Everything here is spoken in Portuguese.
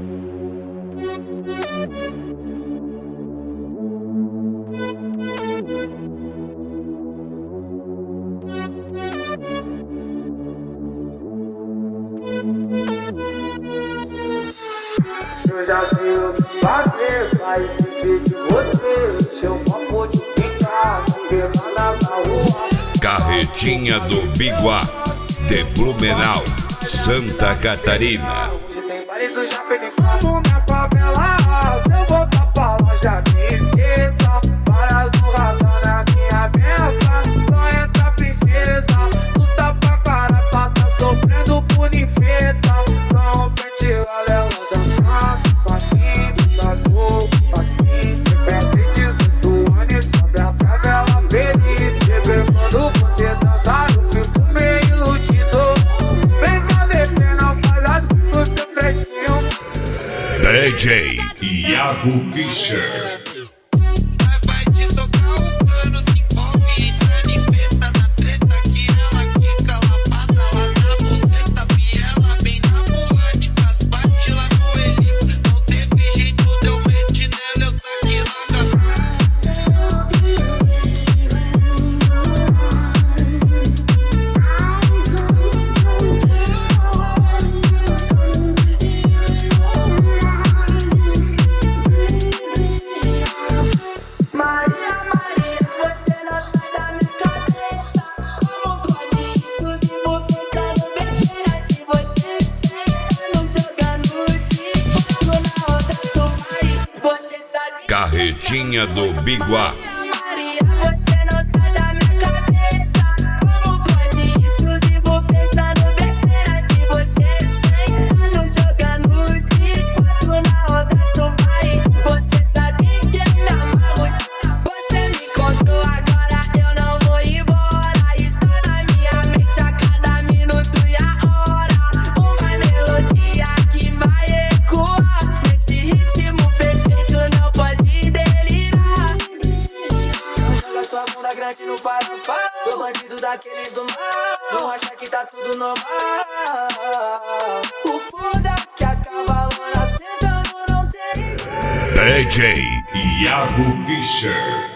Eu já vi o que fazer, vai esquecer de você. Seu papo de ficar, queimada na rua. Carretinha do Biguá, de Blumenau, Santa Catarina. Hoje tem baile do Japim, como minha favela. Se eu voltar pra lá, já me esqueça. Para do radar na minha mesa, só essa princesa. Luta pra cara, tá sofrendo por infeta. Pra um pente, galera, dançando. DJ Iago Fischer. Carretinha do Biguá. No Parafá, sou bandido daqueles do mar. Não acha que tá tudo normal. O foda é que a cavalona sentando não tem. DJ Iago Fischer.